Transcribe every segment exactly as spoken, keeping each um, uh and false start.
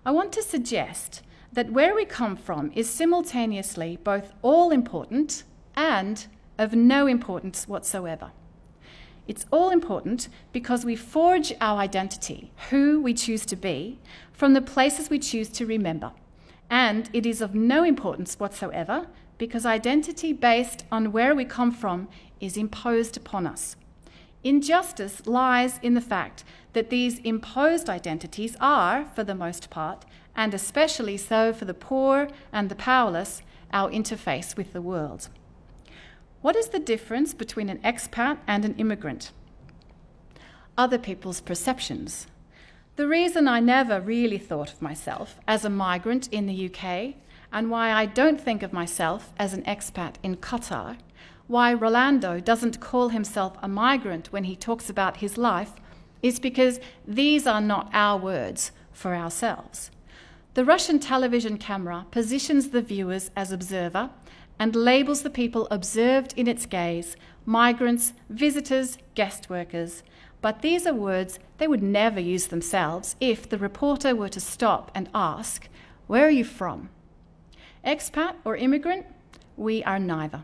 I want to suggest that where we come from is simultaneously both all important and of no importance whatsoever. It's all important because we forge our identity, who we choose to be, from the places we choose to remember. And it is of no importance whatsoever because identity based on where we come from is imposed upon us. Injustice lies in the fact that these imposed identities are, for the most part, and especially so for the poor and the powerless, our interface with the world. What is the difference between an expat and an immigrant? Other people's perceptions. The reason I never really thought of myself as a migrant in the U K, and why I don't think of myself as an expat in Qatar, why Rolando doesn't call himself a migrant when he talks about his life, is because these are not our words for ourselves. The Russian television camera positions the viewers as observer and labels the people observed in its gaze migrants, visitors, guest workers. But these are words they would never use themselves if the reporter were to stop and ask, "Where are you from?" Expat or immigrant? We are neither.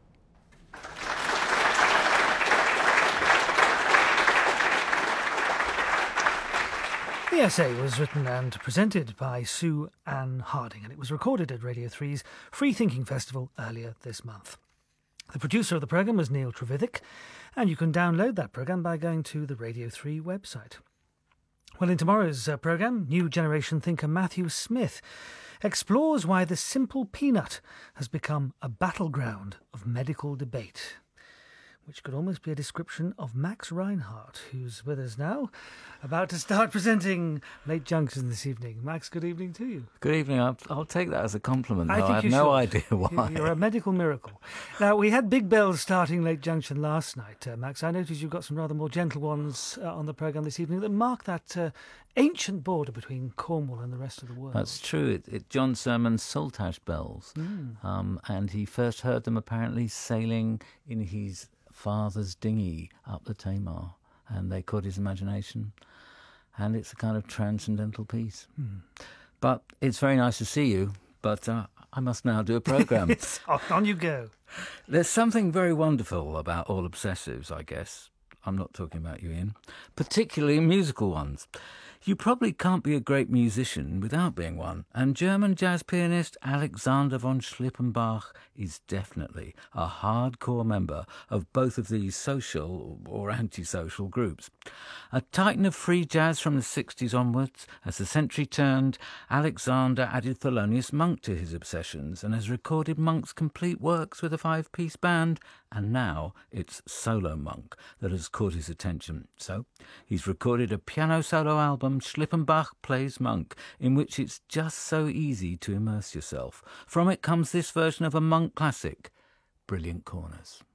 The essay was written and presented by Sue Ann Harding, and it was recorded at Radio three's Free Thinking Festival earlier this month. The producer of the programme was Neil Trevithick, and you can download that programme by going to the Radio three website. Well, in tomorrow's uh, programme, new generation thinker Matthew Smith explores why the simple peanut has become a battleground of medical debate, which could almost be a description of Max Reinhardt, who's with us now, about to start presenting Late Junction this evening. Max, good evening to you. Good evening. I'll, I'll take that as a compliment, though. I, think I have you no should. idea why. You're a medical miracle. Now, we had big bells starting Late Junction last night, uh, Max. I noticed you've got some rather more gentle ones uh, on the programme this evening that mark that uh, ancient border between Cornwall and the rest of the world. That's true. It, it, John Sermon's Saltash bells, mm. um, and he first heard them apparently sailing in his father's dinghy up the Tamar, and they caught his imagination, and it's a kind of transcendental piece. Hmm. But it's very nice to see you, but uh, I must now do a programme. On you go. There's something very wonderful about all obsessives, I guess. I'm not talking about you, Ian. Particularly musical ones. You probably can't be a great musician without being one, and German jazz pianist Alexander von Schlippenbach is definitely a hardcore member of both of these social or antisocial groups. A titan of free jazz from the sixties onwards, as the century turned, Alexander added Thelonious Monk to his obsessions and has recorded Monk's complete works with a five-piece band, and now it's Solo Monk that has caught his attention. So he's recorded a piano solo album, Schlippenbach Plays Monk, in which it's just so easy to immerse yourself. From it comes this version of a Monk classic, Brilliant Corners.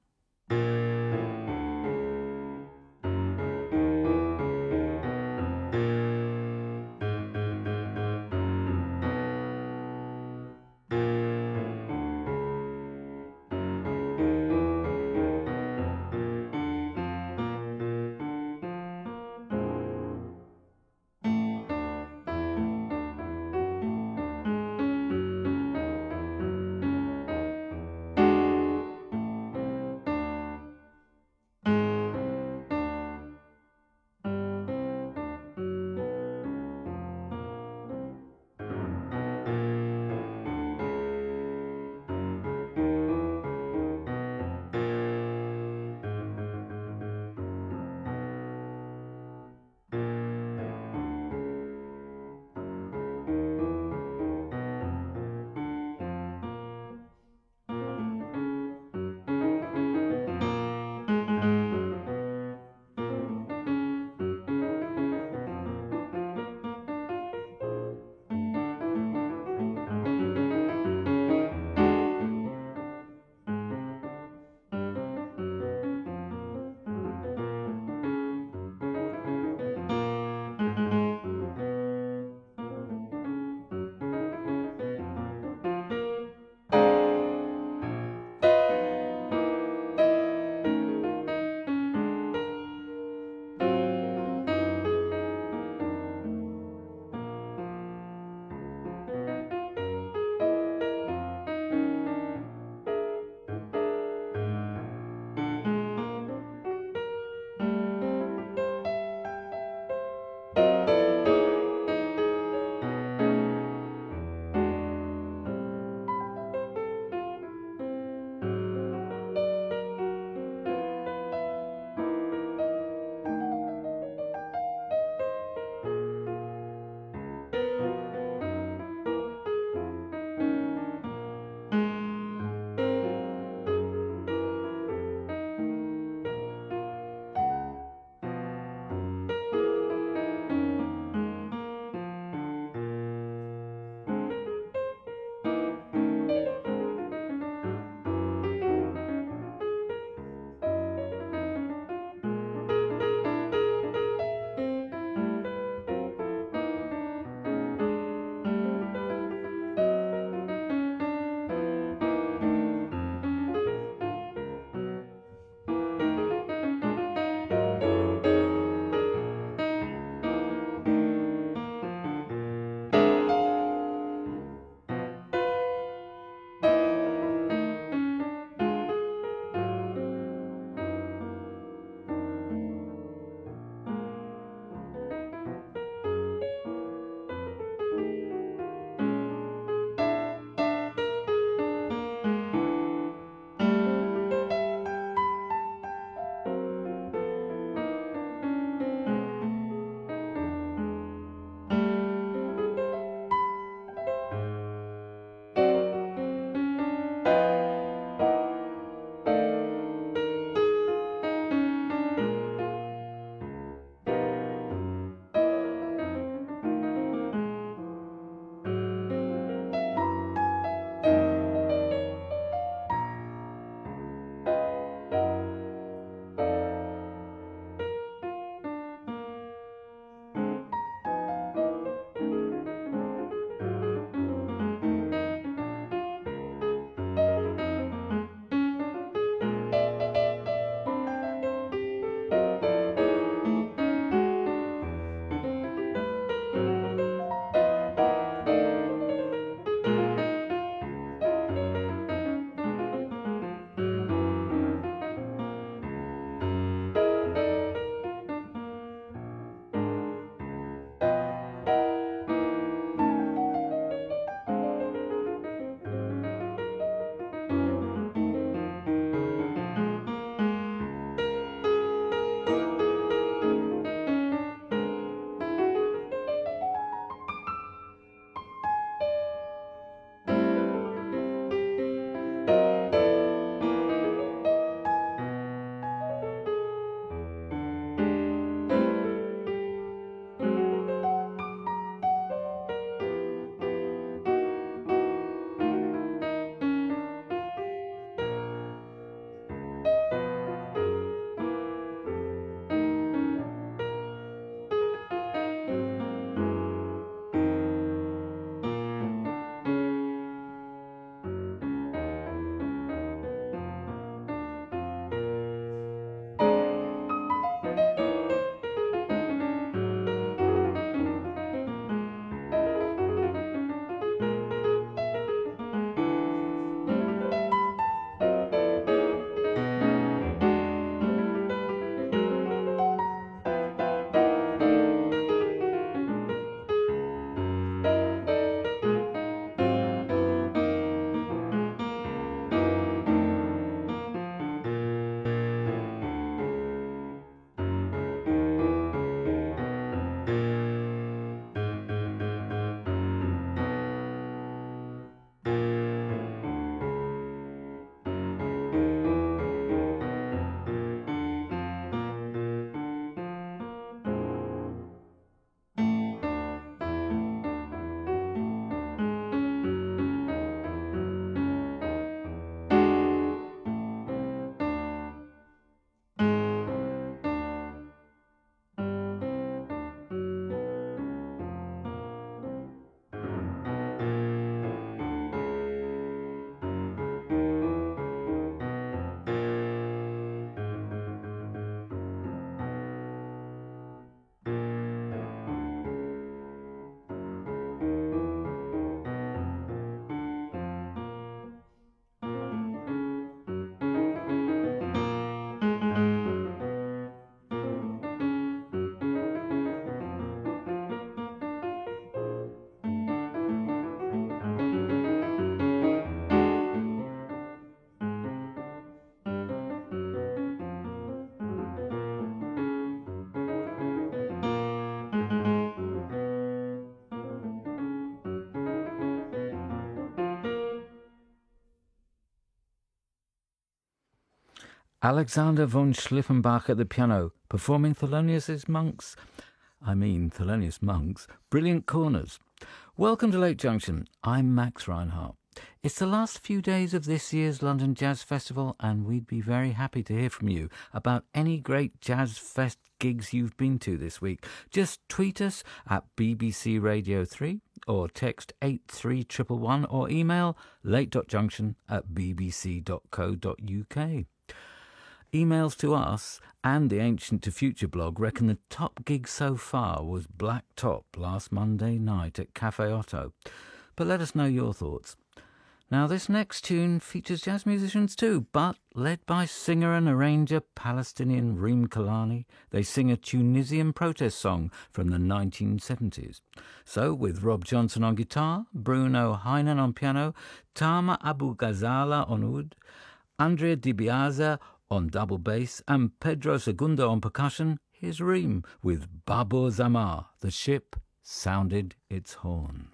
Alexander von Schliffelbach at the piano, performing Thelonious Monk's, I mean Thelonious Monk's, Brilliant Corners. Welcome to Lake Junction. I'm Max Reinhardt. It's the last few days of this year's London Jazz Festival, and we'd be very happy to hear from you about any great Jazz Fest gigs you've been to this week. Just tweet us at B B C Radio three or text eight three one one one or email late.junction at b b c dot co dot u k. Emails to us and the Ancient to Future blog reckon the top gig so far was Black Top last Monday night at Cafe Otto. But let us know your thoughts. Now, this next tune features jazz musicians too, but led by singer and arranger Palestinian Reem Kalani. They sing a Tunisian protest song from the nineteen seventies. So, with Rob Johnson on guitar, Bruno Heinen on piano, Tama Abu Ghazala on oud, Andrea Di Biase on double bass, and Pedro Segundo on percussion, here's Reem with Babur Zamar. The ship sounded its horn.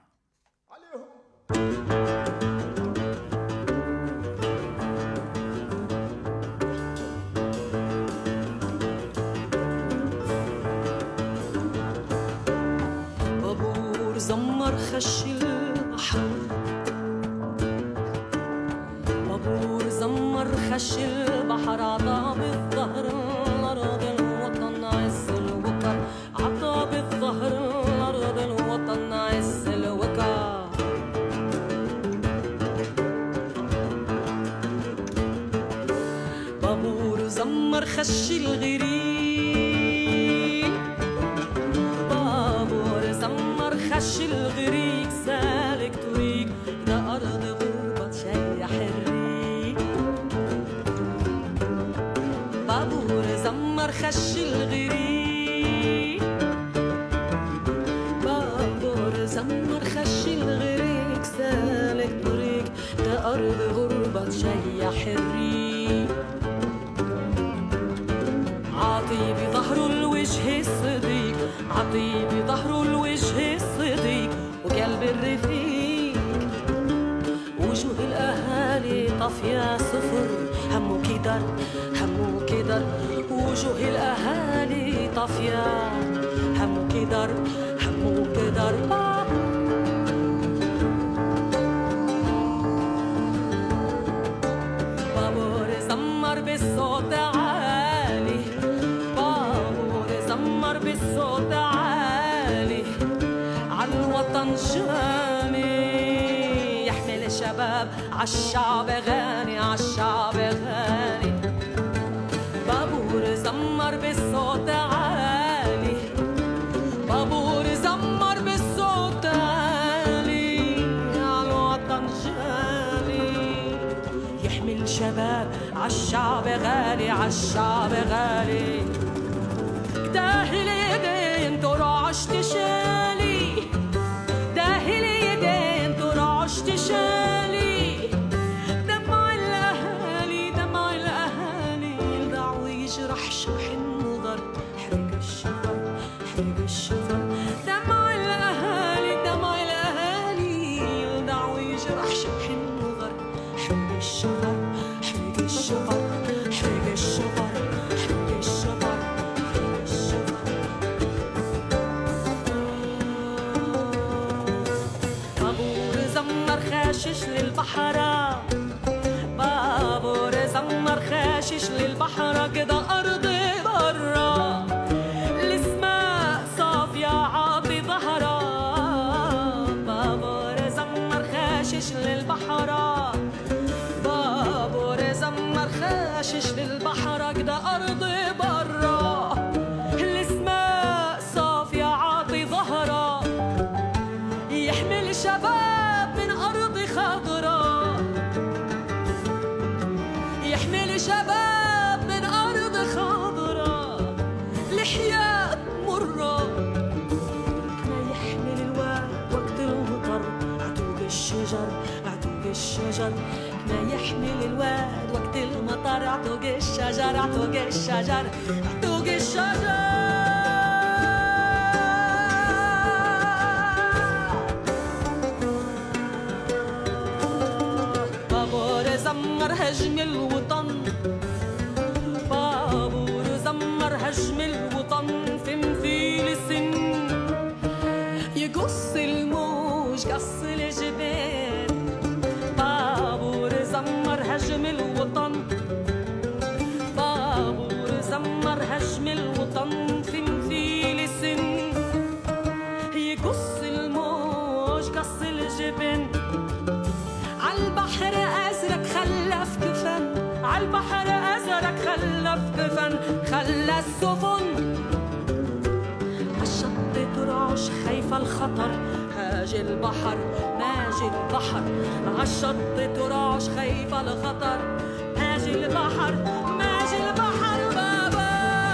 بابور زمر خش البحر بابور زمر خش البحر عطا بالظهر الأرض الوطن عز الوقر عطا بالظهر الأرض الوطن عز الوقر بابور زمر خش الغريق بابور زمر خش الغريق سالك طريق ده أرض غربة شي حريق بابور زمر خش الغريق بابور زمر خش الغريق سالك طريق ده أرض غربة شي حريق عطي بظهره الوجه الصديق عطي بظهره الوجه الصديق وقلب الرفيق وجوه الأهالي طافية صفر همه كدر همه كدر وجوه الأهالي طافية همه كدر همه كدر بابور زمر بالصوت عالي بابور زمر بالصوت عالي عالوطن شامي يحمل الشباب عالشعب غاني عالشعب غاني بابور زمر بالصوت عالي بابور زمر بالصوت عالي عالوطن جالي يحمل شباب عالشعب غالي عالشعب غالي داهل يدين ترعش تشالي داهل يدين ترعش تشالي دمع الأهالي دمع الأهالي يلدعوا يجرح شرح النظر حرق الشفر حرق الشفر دمع الأهالي دمع الأهالي يلدعوا يجرح شرح النظر حرق الشفر حرق الشفر حرق الشفر حرق الشفر خاشش للبحر بابور زمر خاشش للبحر كده أرض برا الاسماء صافية عاطي ظهرا بابور زمر خاشش للبحر بابور زمر خاشش للبحر كده أرض برا الاسماء صافية عاطي ظهرا يحمل يحمل شباب من أرض خضراء، يحمل شباب من أرض خضراء، لحيات مرة. ما يحمل الواد وقت المطر، عتوق الشجر عتوق الشجر. ما يحمل الواد وقت المطر، عتوق الشجر عتوق الشجر عتوق الشجر. زمر هجم الوطن، بابور زمر هجم الوطن في مثيل السن، يقص الموج قص الجبال. بابور زمر هجم الوطن، بابور زمر هجم الوطن في مثيل السن، يقص الموج قص الجبال. عالبحر أزرق خلف كفن، عالبحر أزرق خلف كفن، خلى السفن عالشط ترعش خايفة الخطر. هاج البحر ماجي البحر، عالشط ترعش خايفة الخطر. هاج البحر ماجي البحر. بابا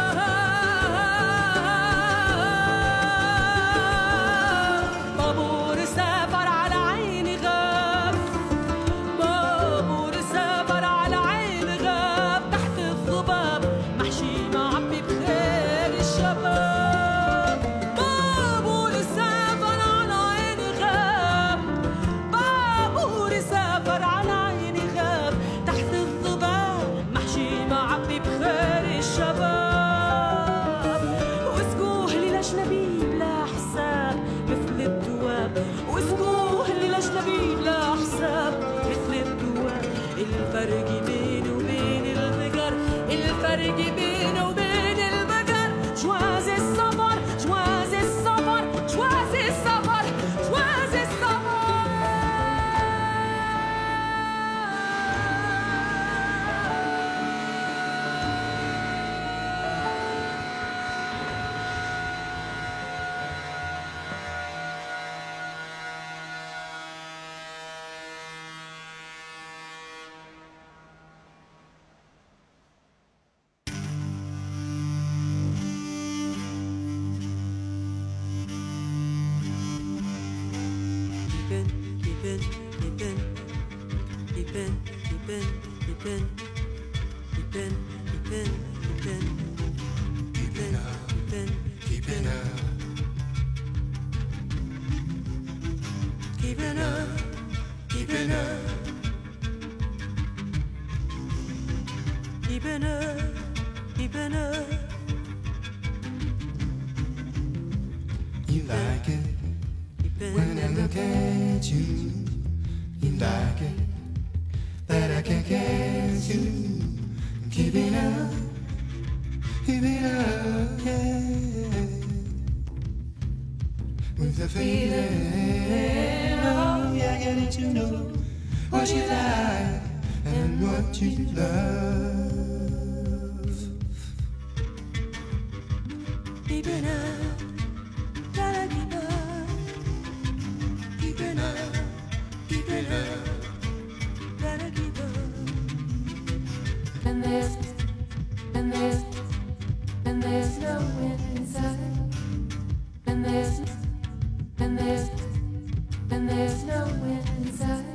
بابور سافر على عيني غاب، بابور سافر على عيني غاب، تحت الضباب محشي معبي بخير الشباب. بابور سافر على عيني غاب، بابور سافر على عيني غاب، تحت الضباب محشي معبي بخير الشباب. واسقوه للأجنبي بلا حساب مثل الدواب، واسقوه للأجنبي بلا حساب مثل الدواب. الفرق بينه وبين البقر، الفرق بينه وبين البقر جواز السفر، جواز السفر، جواز السفر، جواز السفر. You like it when I look at you. You like it that I can't get you. Keep it up, keep it up, yeah. With the feeling, oh yeah, I need to know what you like and what you love. Keep it up, gotta keep up, keep it up, keep it up, gotta keep up. And there's, and there's, and there's no wind inside. And there's, and there's, and there's no wind inside.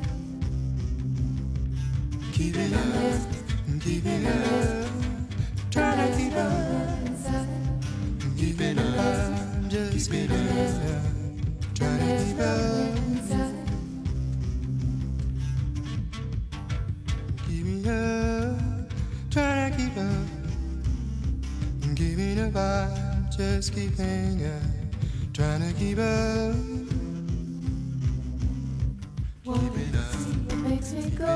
Keep it up, keep it up, try to keep up. Keep it up, just keep it up, try to keep up. Keep it up, try to keep up. Keep it up, just keep it up, trying to keep up. Keep it up, what makes me go?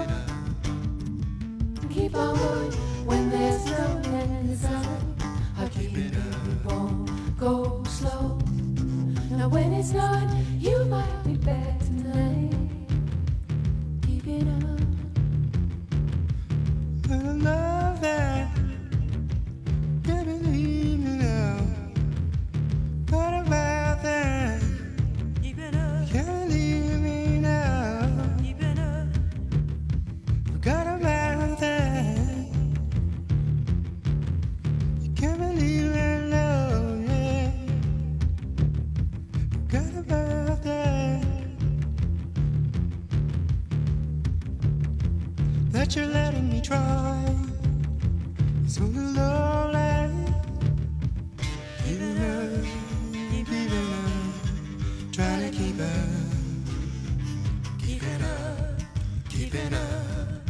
Keep on going when there's no end inside. I keep it won't go slow. Now when it's not, you might be back tonight. Keep it up. I love that. Can't believe it now. What about that? Keep it up. Can't leave me that you're letting me try. So lonely, giving up, giving up, trying to keep up, keeping up, keeping up,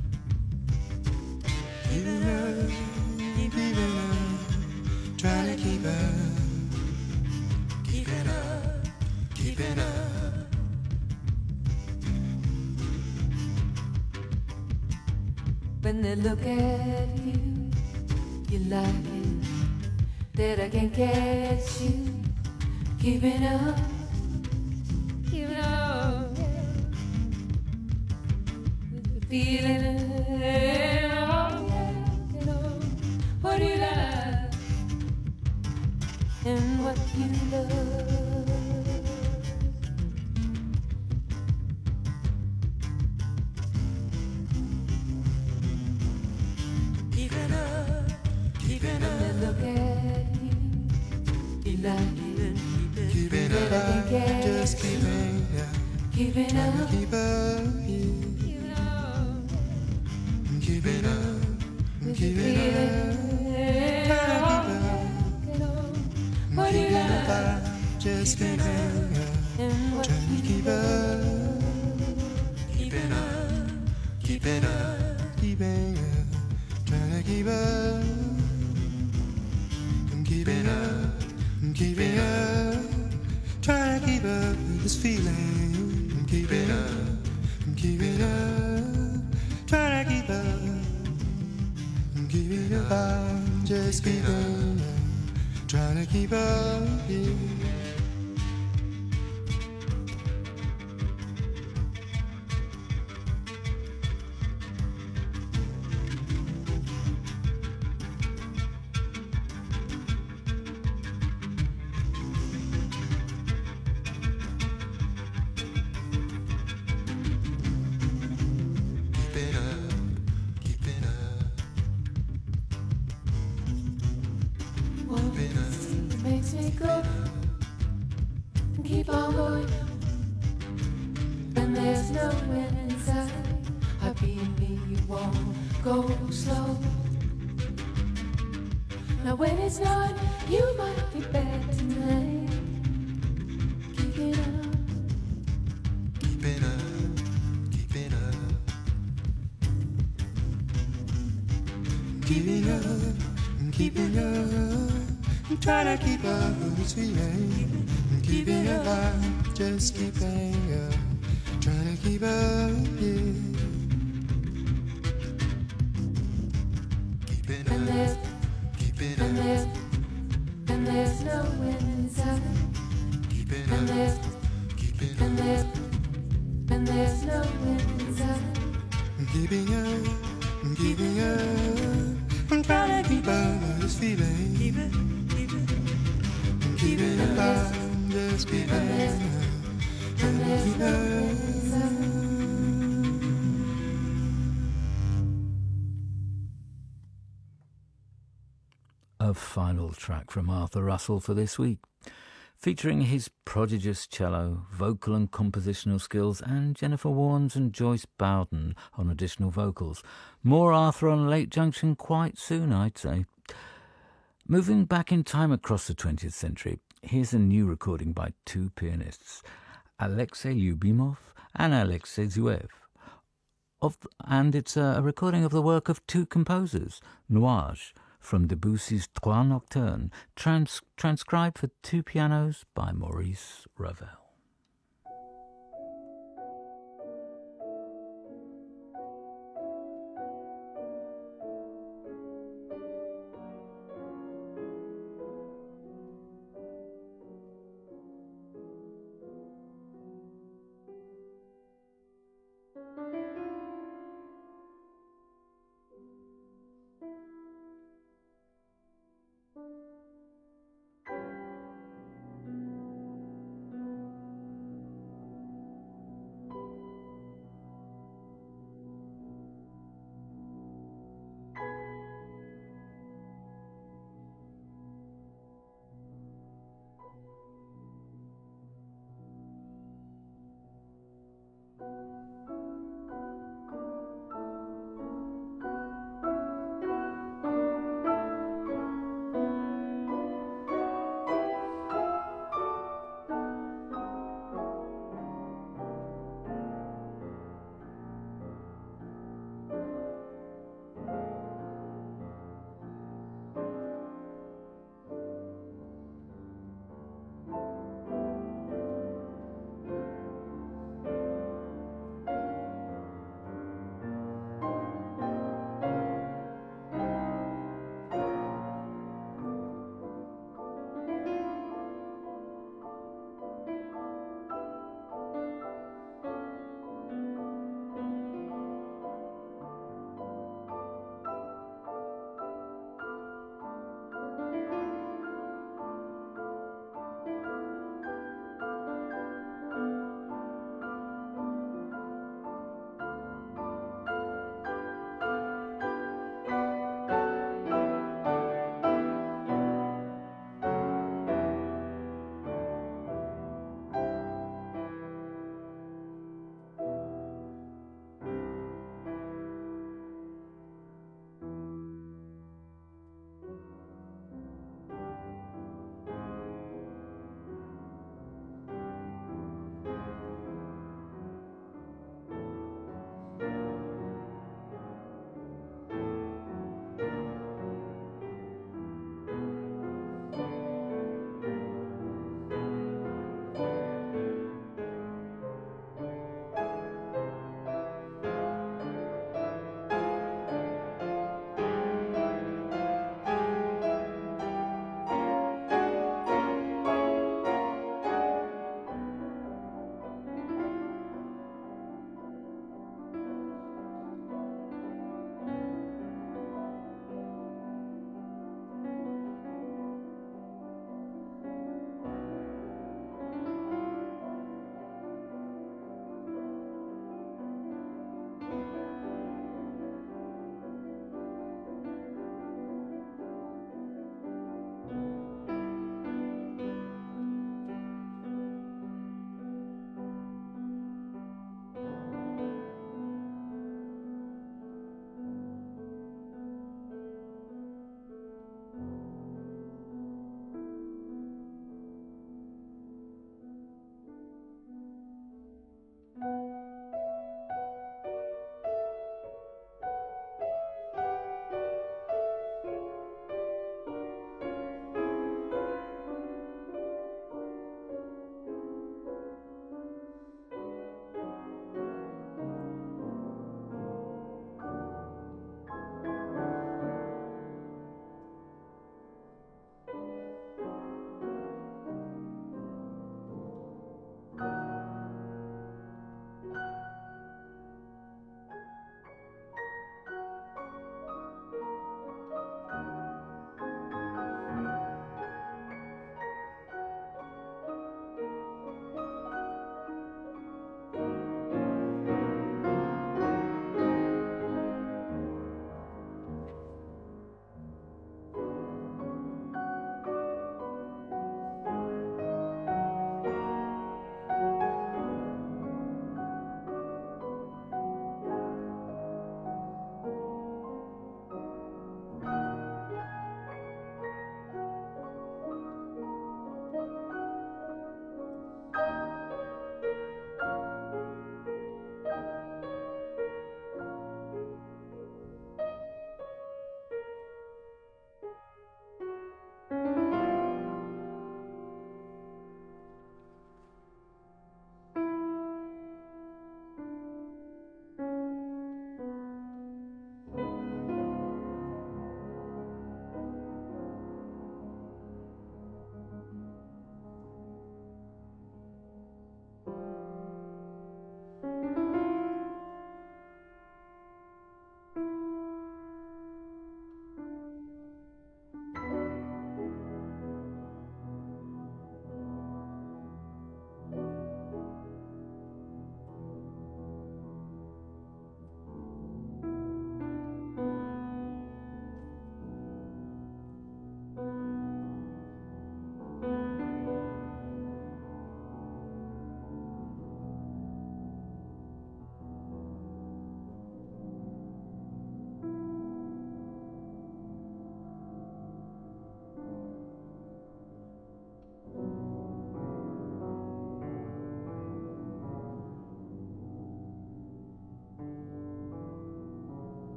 giving up, giving up, trying to keep up, keeping up, keeping up. When they look at you, you like it, that I can't catch you. Keeping up, keeping up, with the feeling, oh, you know, what you like and what you love. Keeping up, keeping up. When they look at you, you like it. Keeping up, I'm just keeping up, Keeping trying up, to keep up, yeah. keeping up, I'm keeping up, I'm with the keeping up, feeling, trying to keep oh, up, you know, I'm what you keeping up, like I'm just keeping up, and what trying to you keep up, keeping up, keeping up, keeping up, trying to keep up, I'm keeping up, I'm keeping up, trying to keep up with this feeling. I'm keeping up, I'm keeping up, trying to keep up, I'm keeping up, I'm just keeping up, trying to keep up, yeah. Keeping up, keeping up, One thing makes me go and keep on going. When there's no end inside, I beat me, you won't go slow. Now when it's not, you might be back tonight. Keeping up, keeping up, keeping up, keeping up, I'm keeping up, I'm trying to keep up with this feeling. I'm keeping up, I'm just keeping up, trying to keep up, yeah. Keeping and there's, up, keeping and up, there's, and there's no end inside. keeping And up, there's, keeping and up, there's, and there's no end inside. I'm keeping up, I'm keeping up, I'm trying to keep up with this feeling. Keep it, keep it, I'm keeping up, I'm just keeping up, trying to keep up. A final track from Arthur Russell for this week, featuring his prodigious cello, vocal and compositional skills, and Jennifer Warnes and Joyce Bowden on additional vocals. More Arthur on Late Junction quite soon, I'd say. Moving back in time across the twentieth century, here's a new recording by two pianists, Alexei Lyubimov and Alexei Zuev. Of, and it's a, a recording of the work of two composers, Nuage, from Debussy's Trois Nocturnes, trans- transcribed for two pianos by Maurice Ravel.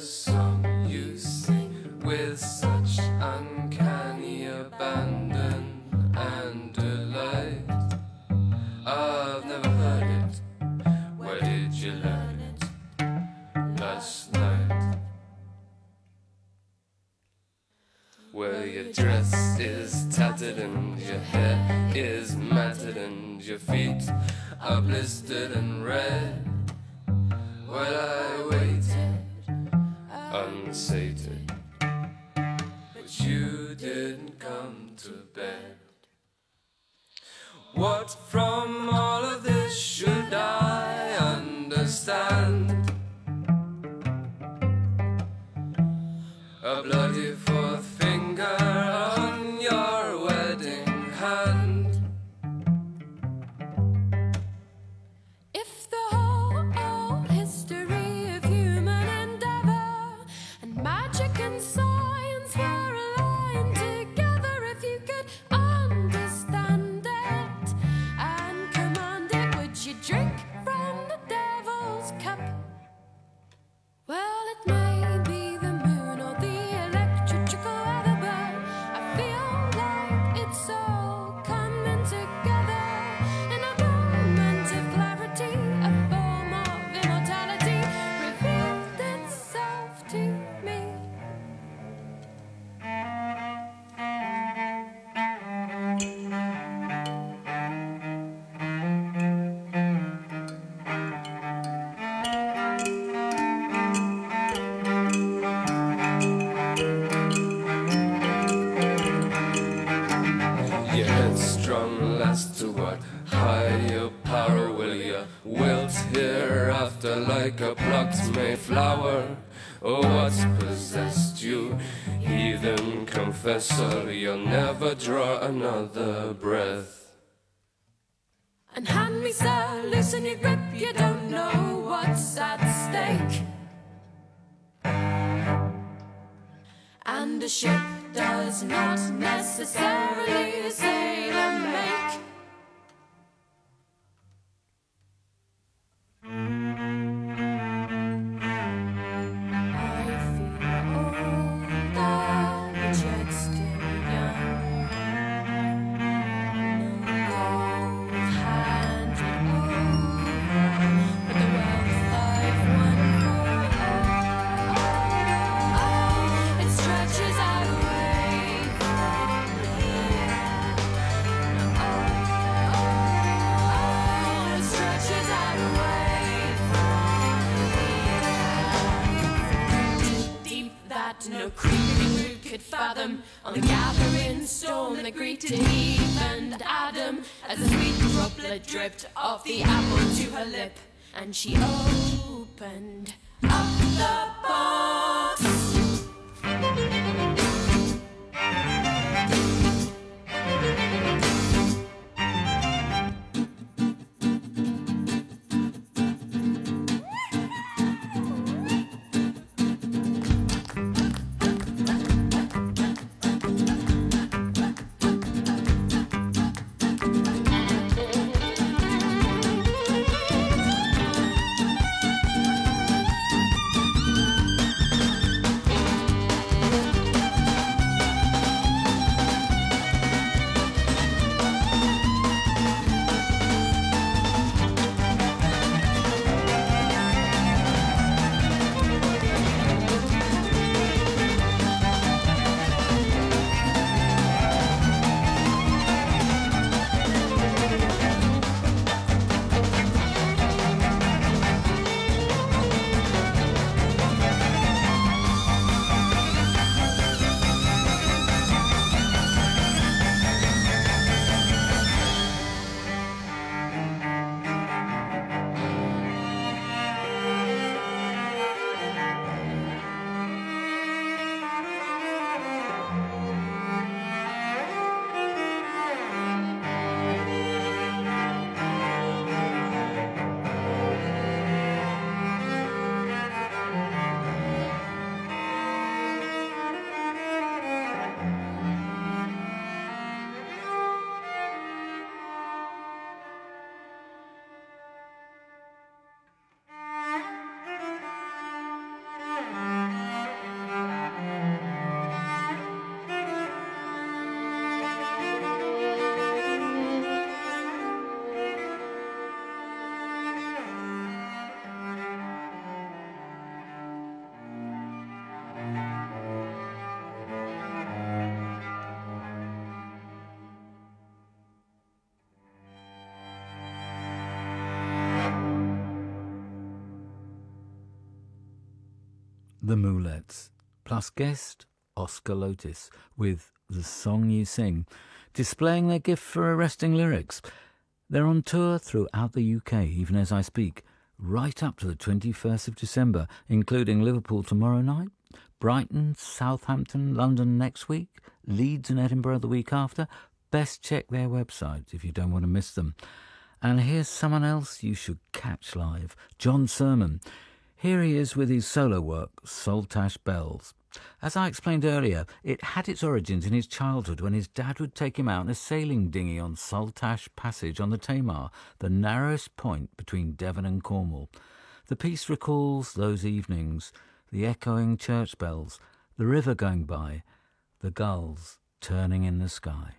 song you sing with such uncanny abandon and delight. I've never heard it. Where did you learn it? Last night. Well, your dress is tattered and your hair is matted and your feet are blistered and red. Well, I waited, unsated, but you didn't come to bed. What from all of this should I understand? A bloody fourth finger on your wedding hand. If the whole history of human endeavor and magic and science were aligned together, if you could understand it and command it, would you drink from the devil's cup? Well, it may be the moon or the electrical weather, but I feel like it's all coming together in a moment of clarity. A form of immortality revealed itself to me. Your headstrong lass to what higher power will you wilt hereafter like a plucked Mayflower? Oh, what's possessed you, heathen confessor? You'll never draw another breath. And hand me, sir, loosen your grip, you don't know what's at stake. And a ship does not necessarily a sailor make. I feel older, but yet still young. No gold handed over, but the wealth I've won for all. It stretches out away from here. Oh, it stretches out away from here. Deep, deep that no creeping root could fathom, on the gathering storm that greeted Eve and Adam, as a sweet droplet dripped off the apple to her lip, and she opened up the box. The Moulettes, plus guest Oscar Lotis with The Song You Sing, displaying their gift for arresting lyrics. They're on tour throughout the U K, even as I speak, right up to the twenty-first of December, including Liverpool tomorrow night, Brighton, Southampton, London next week, Leeds and Edinburgh the week after. Best check their website if you don't want to miss them. And here's someone else you should catch live, John Sermon. Here he is with his solo work, Saltash Bells. As I explained earlier, it had its origins in his childhood when his dad would take him out in a sailing dinghy on Saltash Passage on the Tamar, the narrowest point between Devon and Cornwall. The piece recalls those evenings, the echoing church bells, the river going by, the gulls turning in the sky.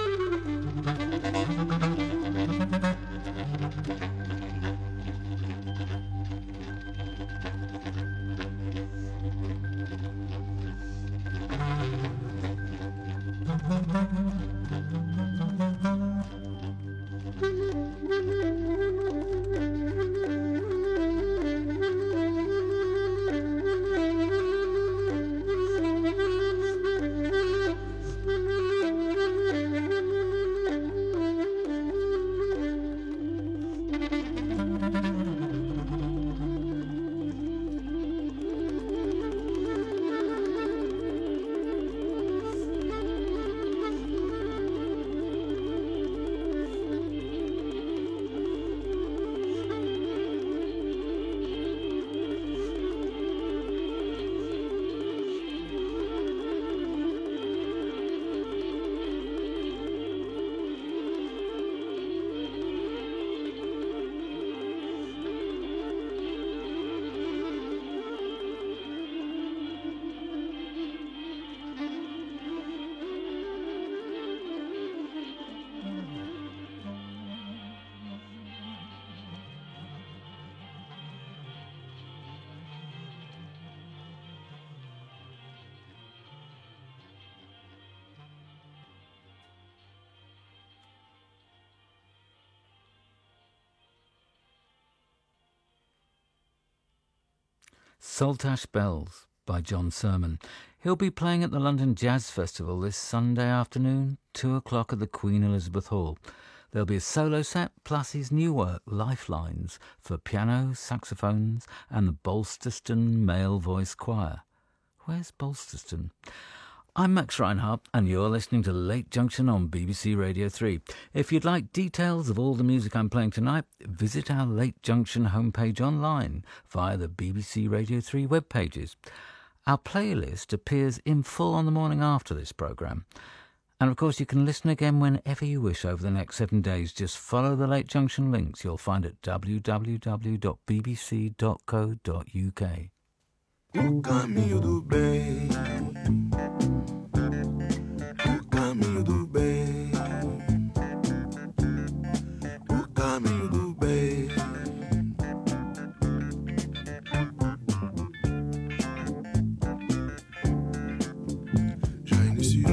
Saltash Bells by John Sermon. He'll be playing at the London Jazz Festival this Sunday afternoon, two o'clock at the Queen Elizabeth Hall. There'll be a solo set plus his new work, Lifelines, for piano, saxophones and the Bolsterston Male Voice Choir. Where's Bolsterston? I'm Max Reinhardt and you're listening to Late Junction on B B C Radio three. If you'd like details of all the music I'm playing tonight, visit our Late Junction homepage online via the B B C Radio three web pages. Our playlist appears in full on the morning after this programme. And of course you can listen again whenever you wish over the next seven days. Just follow the Late Junction links you'll find at w w w dot b b c dot co dot u k. O caminho do bem, o caminho do bem, o caminho do bem. Já iniciou,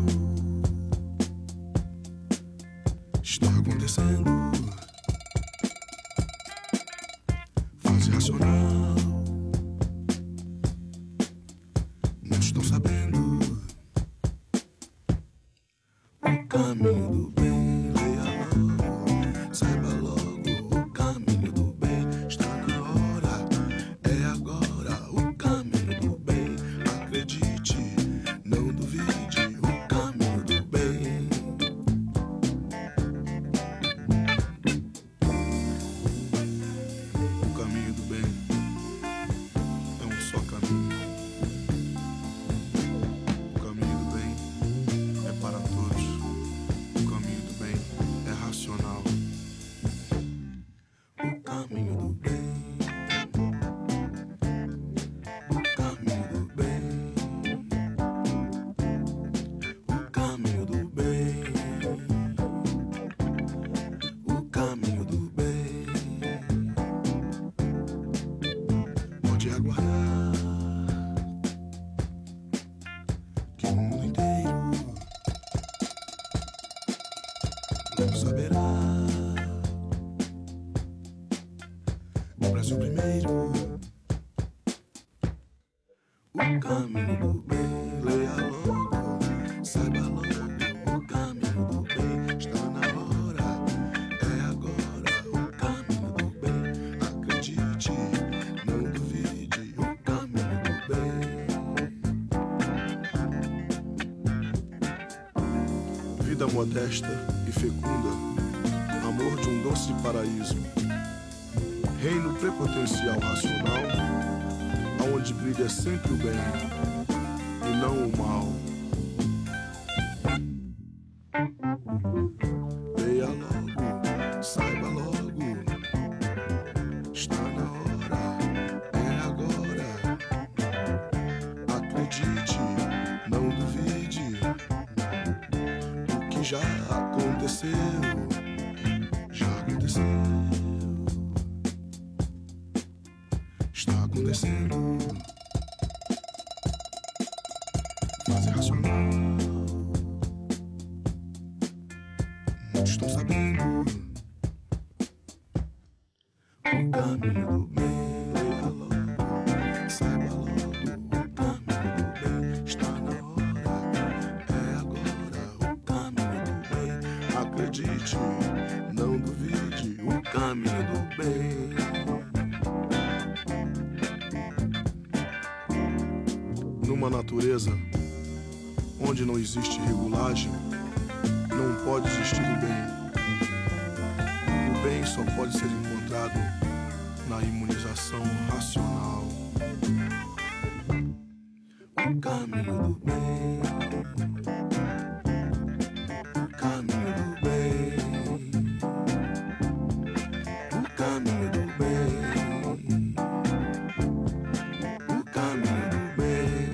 está acontecendo, fase racional. Estão sabendo o caminho do bem, leia logo, saiba logo o caminho do bem, está na hora, é agora o caminho do bem, acredite, não duvide, o caminho do bem. O caminho do bem é um só caminho. Vida modesta e fecunda, amor de um doce paraíso, reino prepotencial racional, aonde brilha sempre o bem e não o mal. Leia logo, saiba logo, está na hora, é agora, acredite, não duvide. Já aconteceu, já aconteceu, está acontecendo. Fase racional, muitos estão sabendo o caminho do bem. Leia logo, saiba logo, o caminho do bem está na hora, é agora. O caminho do bem, acredite, não duvide, o caminho do bem. Numa natureza onde não existe regulagem, não pode existir o bem. O bem só pode ser encontrado na imunização racional. O caminho do bem, o caminho do bem, o caminho do bem, o caminho do bem.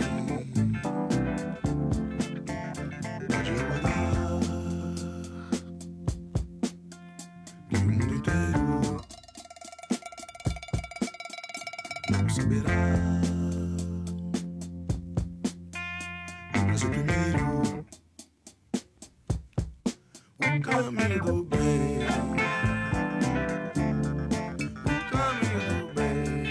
Pode aguardar que o mundo inteiro não saberá, mas o primeiro, o caminho do bem, o caminho do bem.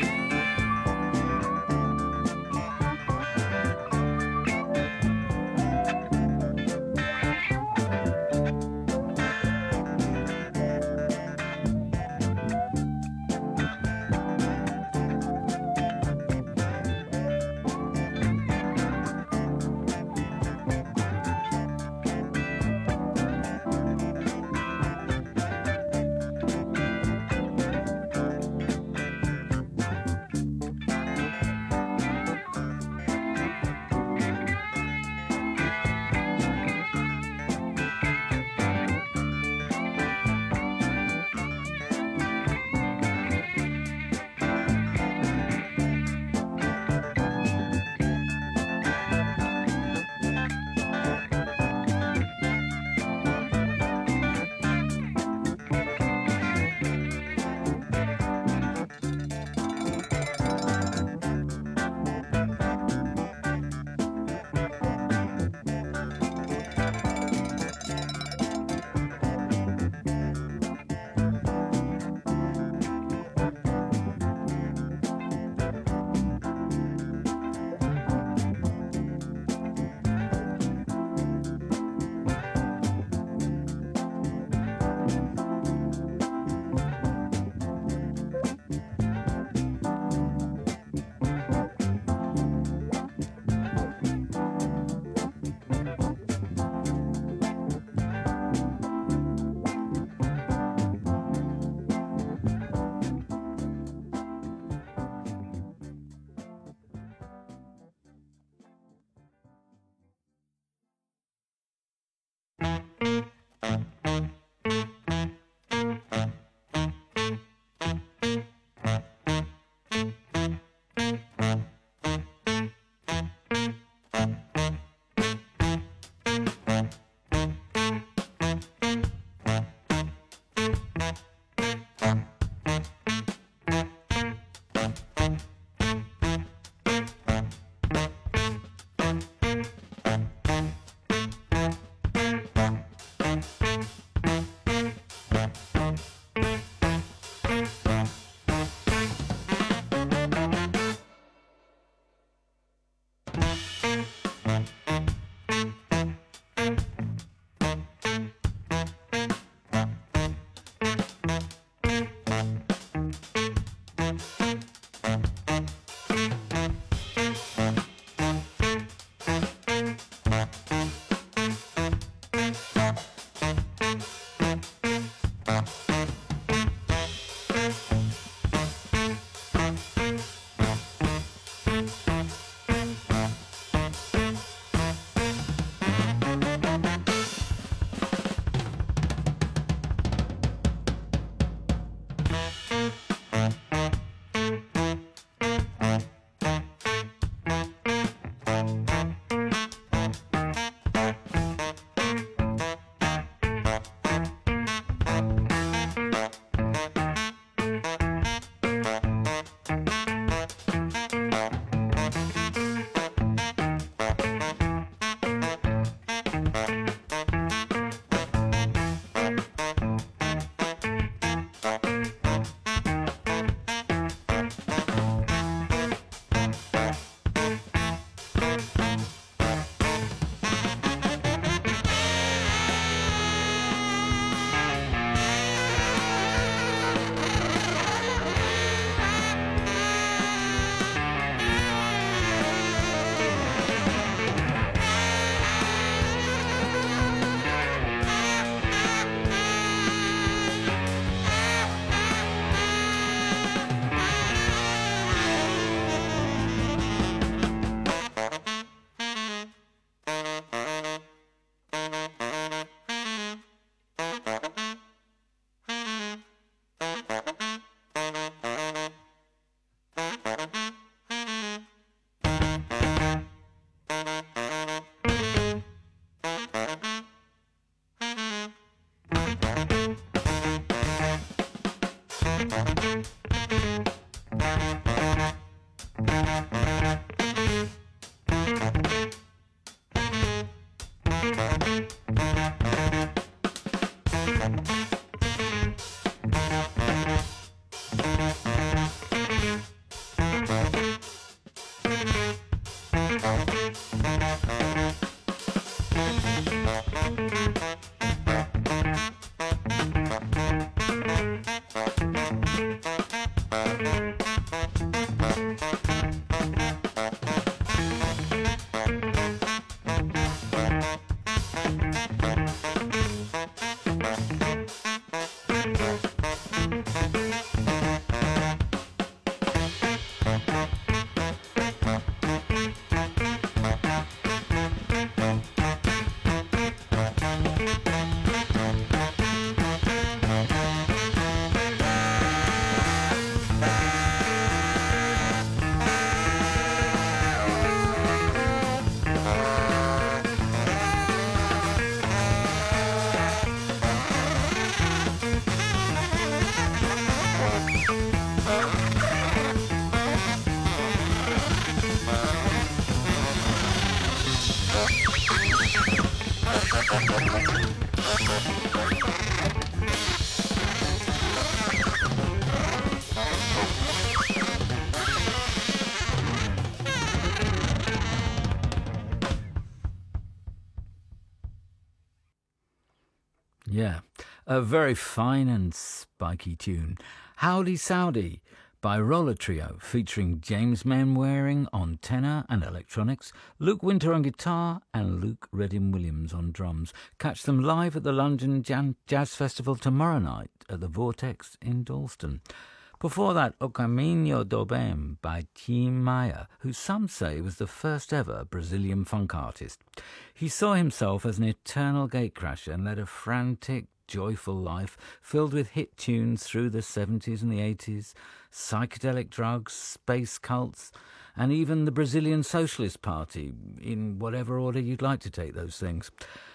Yeah, a very fine and spiky tune. Howdy Saudi by Roller Trio, featuring James Manwaring on tenor and electronics, Luke Winter on guitar and Luke Reddin Williams on drums. Catch them live at the London Jan- Jazz Festival tomorrow night at the Vortex in Dalston. Before that, O Caminho do Bem by Tim Maia, who some say was the first ever Brazilian funk artist. He saw himself as an eternal gatecrasher and led a frantic, joyful life filled with hit tunes through the seventies and the eighties, psychedelic drugs, space cults, and even the Brazilian Socialist Party, in whatever order you'd like to take those things.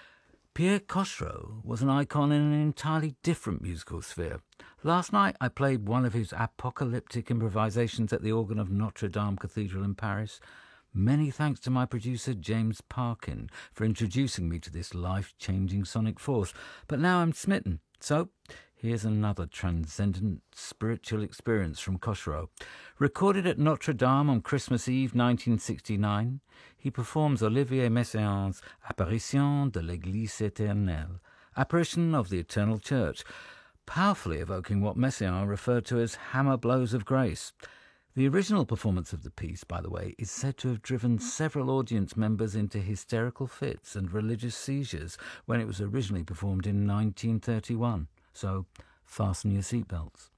Pierre Cosro was an icon in an entirely different musical sphere. Last night I played one of his apocalyptic improvisations at the organ of Notre Dame Cathedral in Paris. Many thanks to my producer James Parkin for introducing me to this life-changing sonic force. But now I'm smitten. So here's another transcendent spiritual experience from Cosro. Recorded at Notre Dame on Christmas Eve nineteen sixty-nine, he performs Olivier Messiaen's Apparition de l'Église éternelle, Apparition of the Eternal Church, powerfully evoking what Messiaen referred to as hammer blows of grace. The original performance of the piece, by the way, is said to have driven several audience members into hysterical fits and religious seizures when it was originally performed in nineteen thirty-one. So fasten your seatbelts.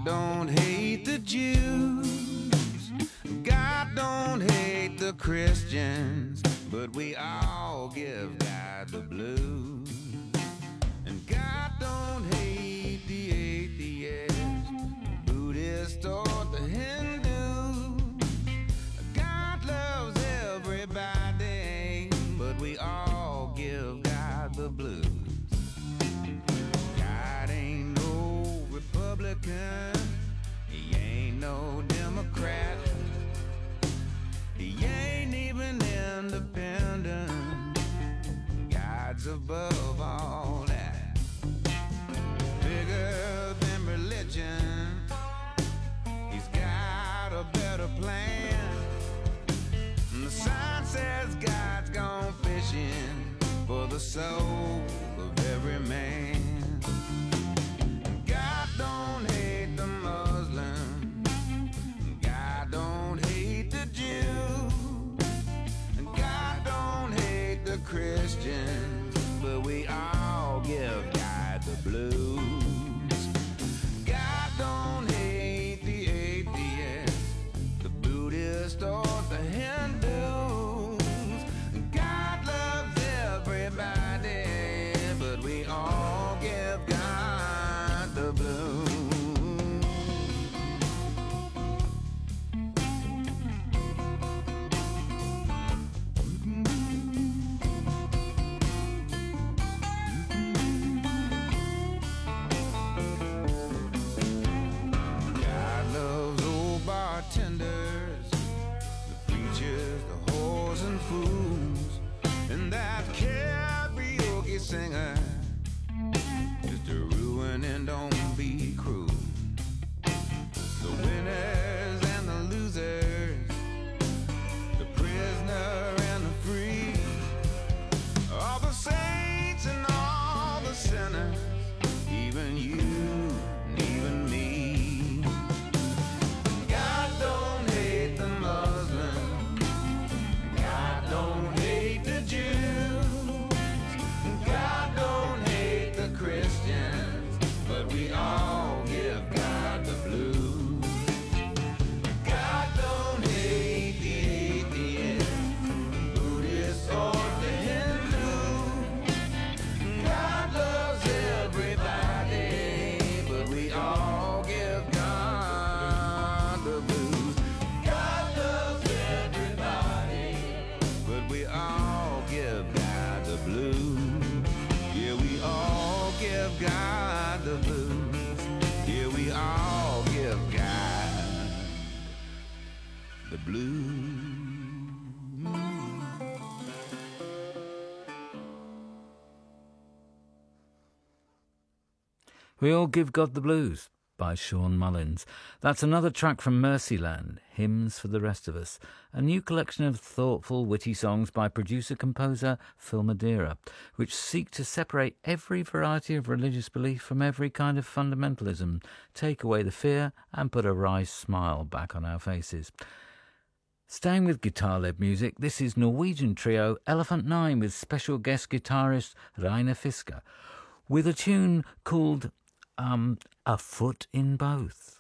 don't hate the Jews, God don't hate the Christians, but we all give God the blues. And God don't hate the atheist, Buddhist or the Hindu. God loves everybody, but we all give God the blues. God ain't no Republican, he ain't no Democrat, he ain't even independent. God's above all that, bigger than religion. He's got a better plan. And the sign says God's gone fishing for the soul of every man. God don't hate the Muslim, God don't hate the Jew, and God don't hate the Christians, but we all give God the blues. God don't hate the atheist, the Buddhist or the Hindus. God loves everybody, but we all give God the blues. God loves old bartenders, the preachers, the whores and fools, and that karaoke singer, just a ruin and don't be cruel. The winners and the losers, the prisoner and the free, all the saints and all the sinners, even you and even me. God don't hate the Muslim, God don't hate the Jews, God don't hate the Christians, but we all give God the blues. God don't hate the atheist, Buddhist or the Hindu. God loves everybody, but we all give God the blues. God loves everybody, but we all give God the blues. Yeah, we all give God the blues. Yeah, we all give God the blues. We All Give God the Blues by Sean Mullins. That's another track from Mercyland, Hymns for the Rest of Us, a new collection of thoughtful, witty songs by producer-composer Phil Madeira, which seek to separate every variety of religious belief from every kind of fundamentalism, take away the fear and put a wry smile back on our faces. Staying with guitar-led music, this is Norwegian trio Elephant Nine with special guest guitarist Rainer Fisker, with a tune called um, A Foot in Both.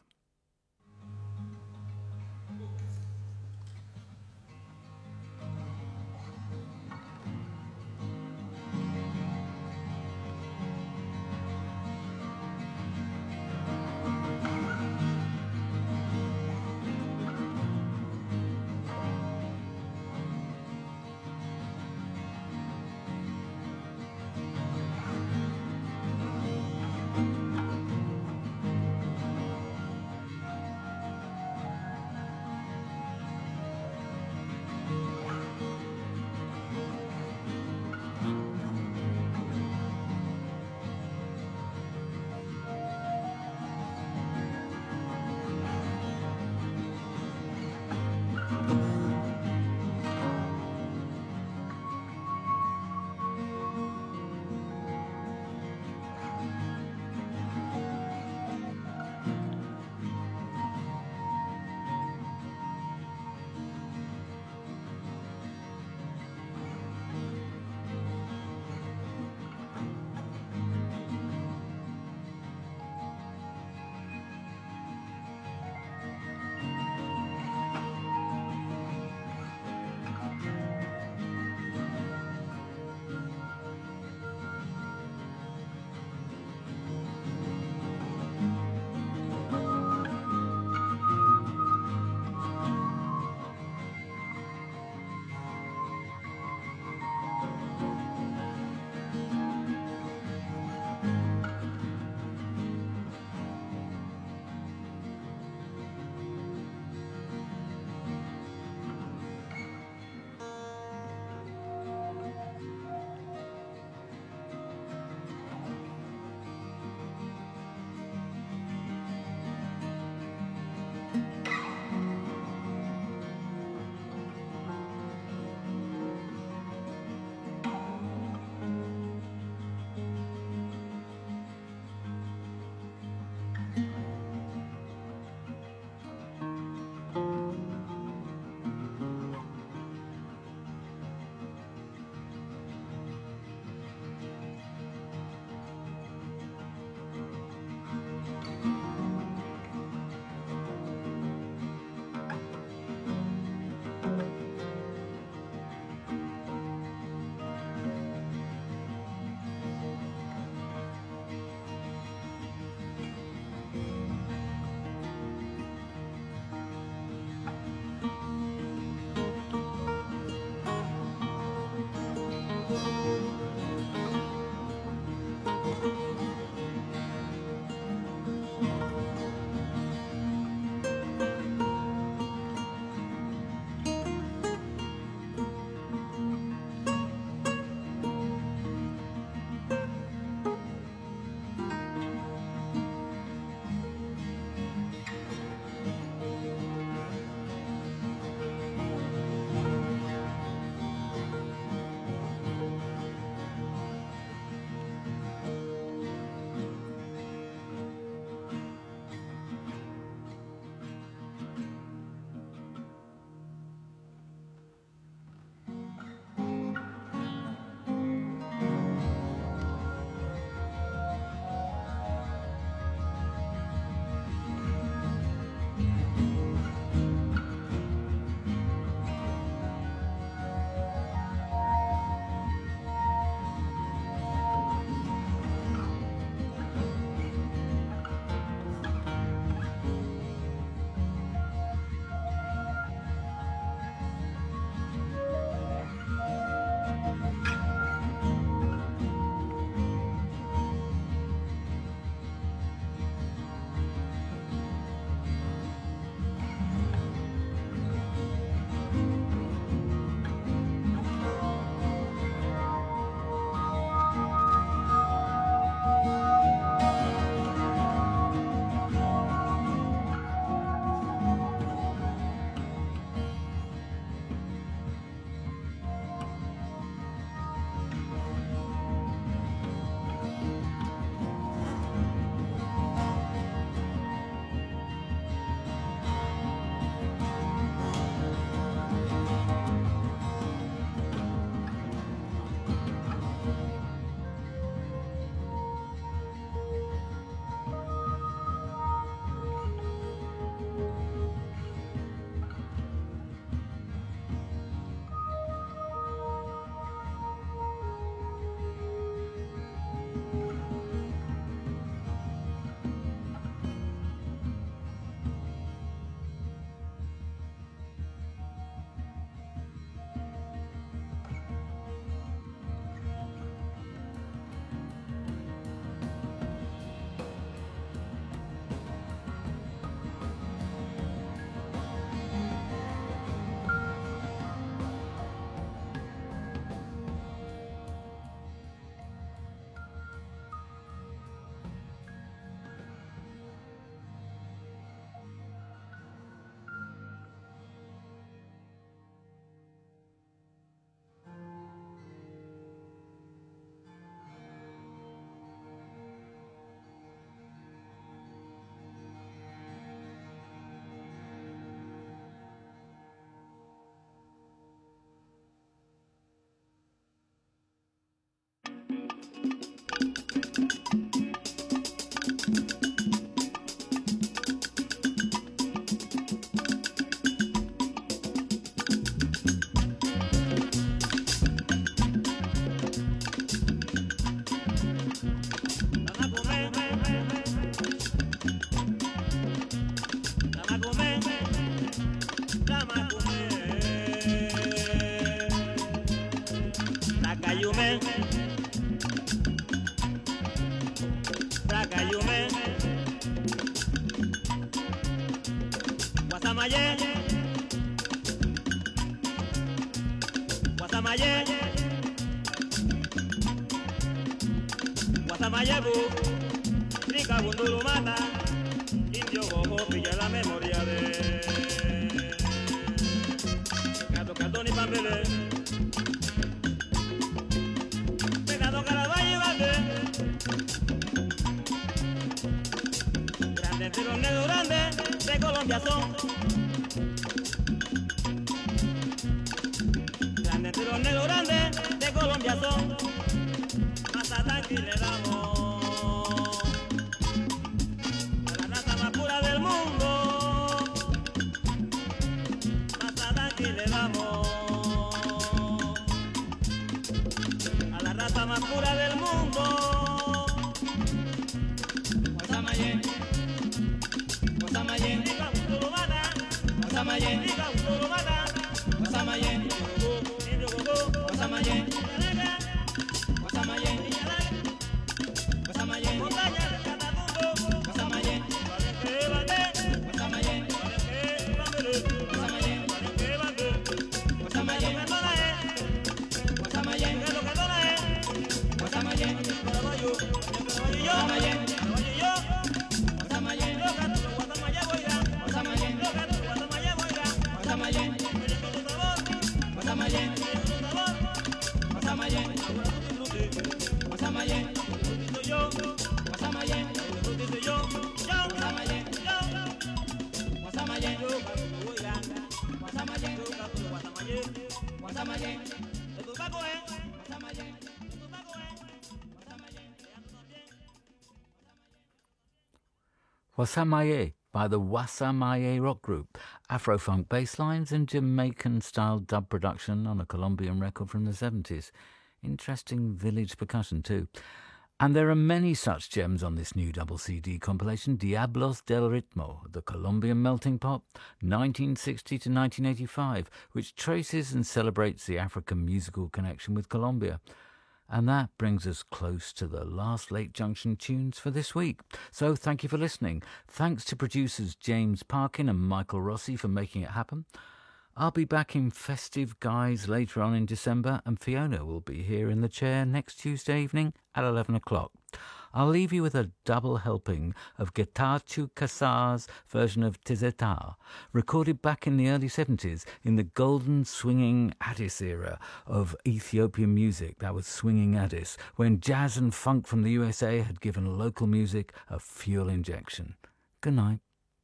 Wasamaye by the Wasamaye rock group, Afro-funk bass lines and Jamaican-style dub production on a Colombian record from the seventies. Interesting village percussion too. And there are many such gems on this new double C D compilation, Diablos del Ritmo, the Colombian melting pot, nineteen sixty to nineteen eighty-five, which traces and celebrates the African musical connection with Colombia. And that brings us close to the last Late Junction tunes for this week. So thank you for listening. Thanks to producers James Parkin and Michael Rossi for making it happen. I'll be back in festive guise later on in December, and Fiona will be here in the chair next Tuesday evening at eleven o'clock. I'll leave you with a double helping of Getachew Kassa's version of Tizeta, recorded back in the early seventies in the golden swinging Addis era of Ethiopian music. That was swinging Addis, when jazz and funk from the U S A had given local music a fuel injection. Good night.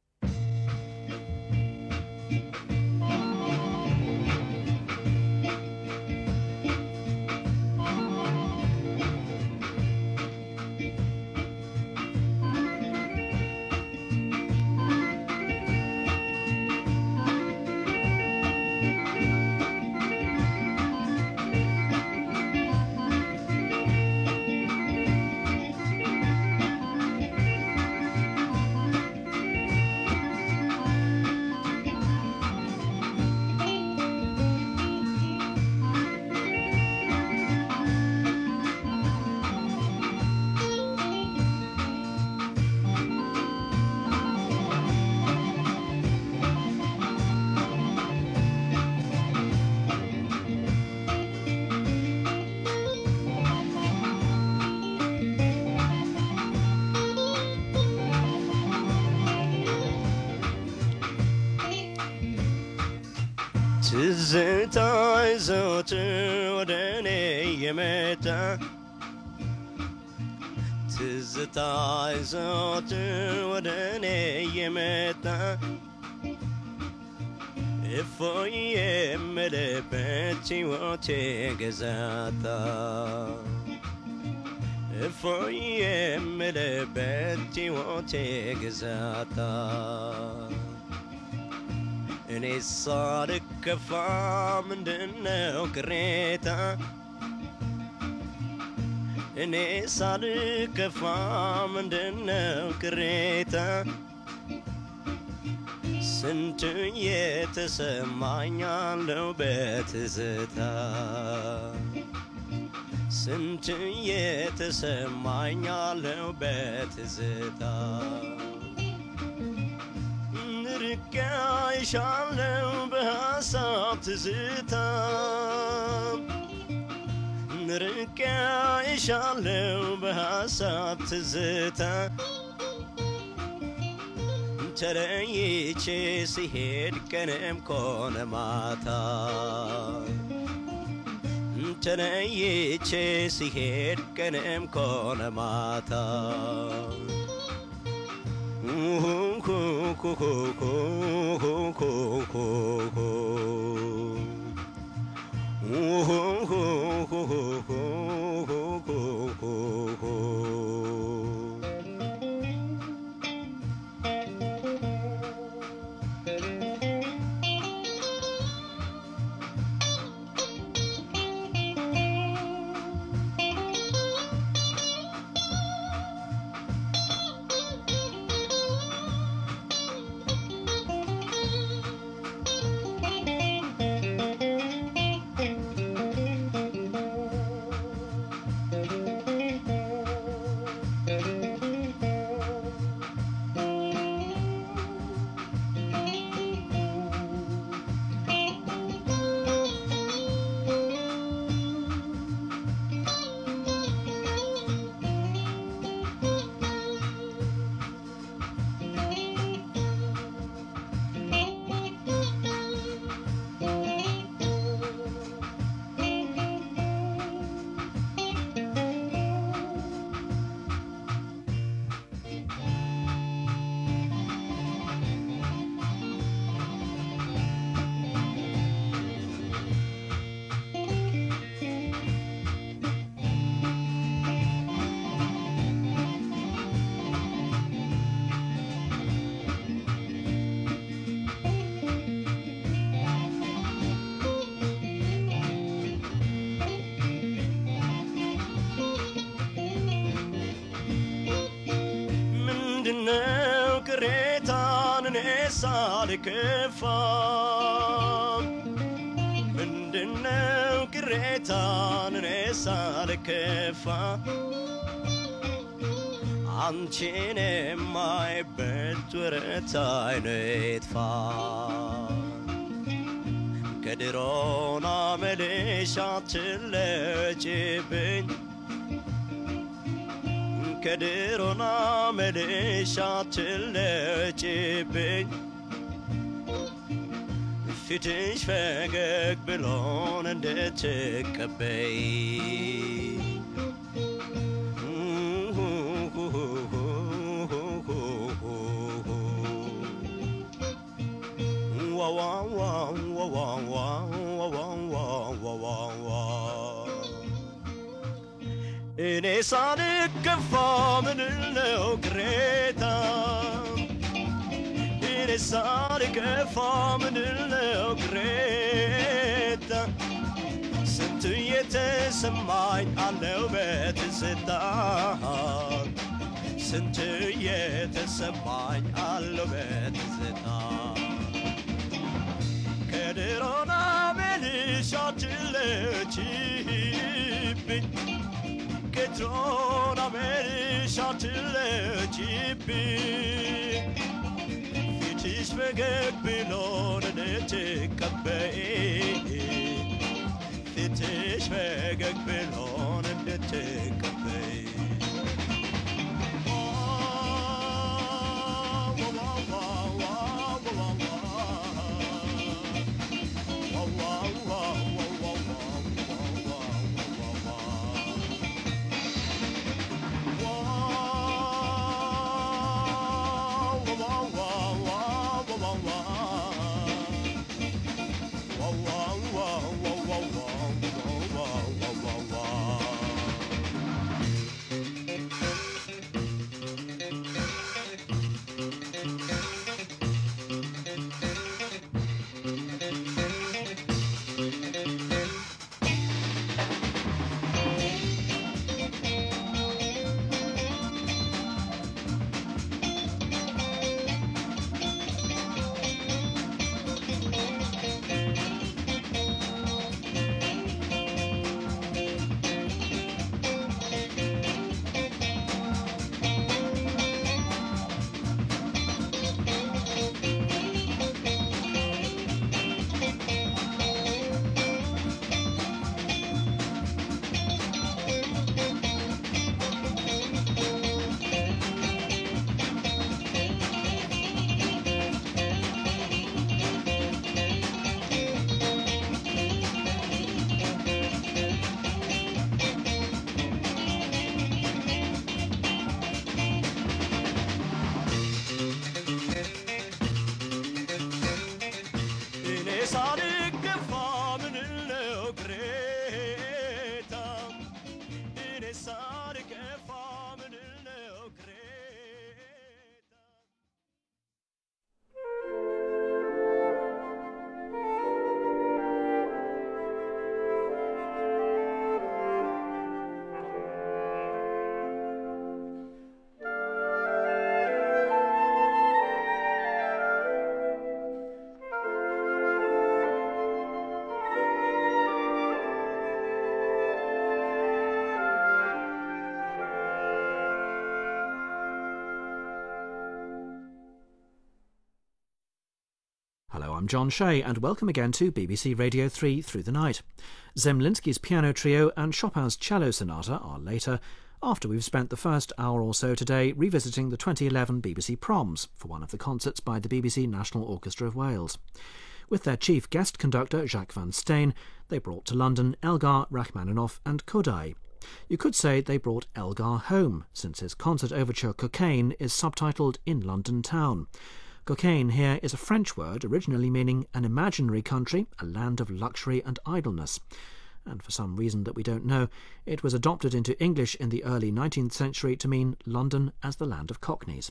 ትዝታ ዘወትር ወደ እኔ የመጣ ትዝታ ዘወትር ወደ እኔ የመጣ እፎይ የምልበት ሕይወቴ ገዛታ እፎይ የምልበት ሕይወቴ ግዛታ እኔ ሳልከፋ ምንድነው ቅሬታ እኔ ሳልከፋ ምንድነው ቅሬታ ስንቱ የተሰማኛለው በትዝታ ስንቱ የተሰማኛለው በትዝታ ርቄ አይሻለው በሐሳብ ትዝታ ርቄ አይሻለው በሐሳብ ትዝታ ተለይቼ ሲሄድ ቀንም ኮነ ማታ ተለይቼ ሲሄድ ቀንም ኮነ ማታ ምንድነው ቅሬታን እኔ ሳልከፋ ምንድነው ቅሬታን እኔ ሳልከፋ አንቺን የማይበት ወረት አይኔ ይጥፋ ከድሮና መልሽ አትለጭብኝ ከድሮና መልሽ አትለጭብኝ ፊትሽ ፈገግ ብሎን እንድትቀበይ እኔ ሳልከፋ ምንድነው ቅሬታ እኔ ሳልከፋ ምንድነው ቅሬታ ስንቱ የተሰማኝ አለው በትዝታ ስንቱ የተሰማኝ አለው በትዝታ ከድሮና መልሽ አትለጭብኝ ከድሮና መልሽ አትለጭብኝ ፊትሽ ፈገግ ብሎን እንድትቀበይ ፊትሽ ፈገግ ብሎን እንድትቀበይ Hello, I'm John Shea, and welcome again to B B C Radio three Through the Night. Zemlinsky's piano trio and Chopin's cello sonata are later, after we've spent the first hour or so today revisiting the twenty eleven B B C Proms for one of the concerts by the B B C National Orchestra of Wales. With their chief guest conductor, Jacques Van Steen, they brought to London Elgar Rachmaninoff and Kodály. You could say they brought Elgar home, since his concert overture Cocaine is subtitled In London Town. Cocaine here is a French word originally meaning an imaginary country, a land of luxury and idleness. And for some reason that we don't know, it was adopted into English in the early nineteenth century to mean London as the land of cockneys.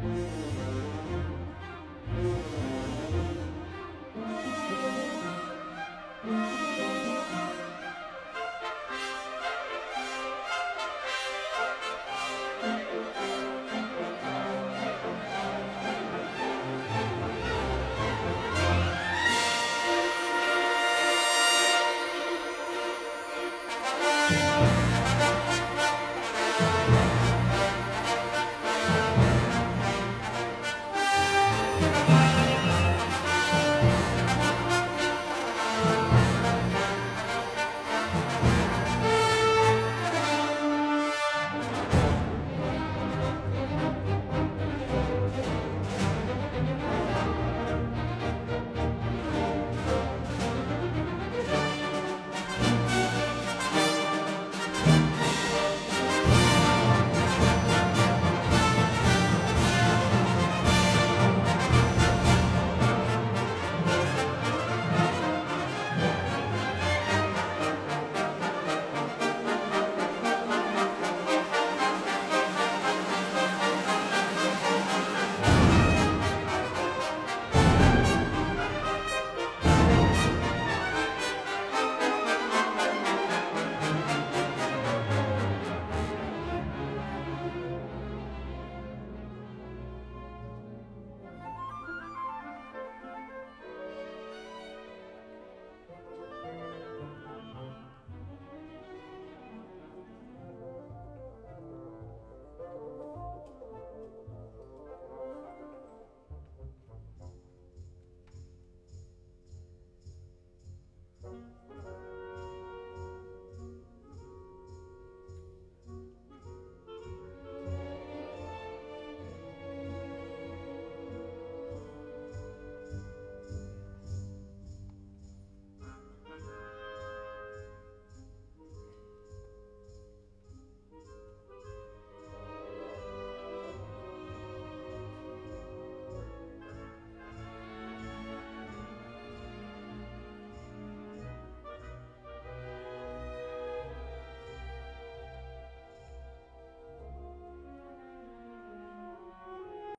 Thank you.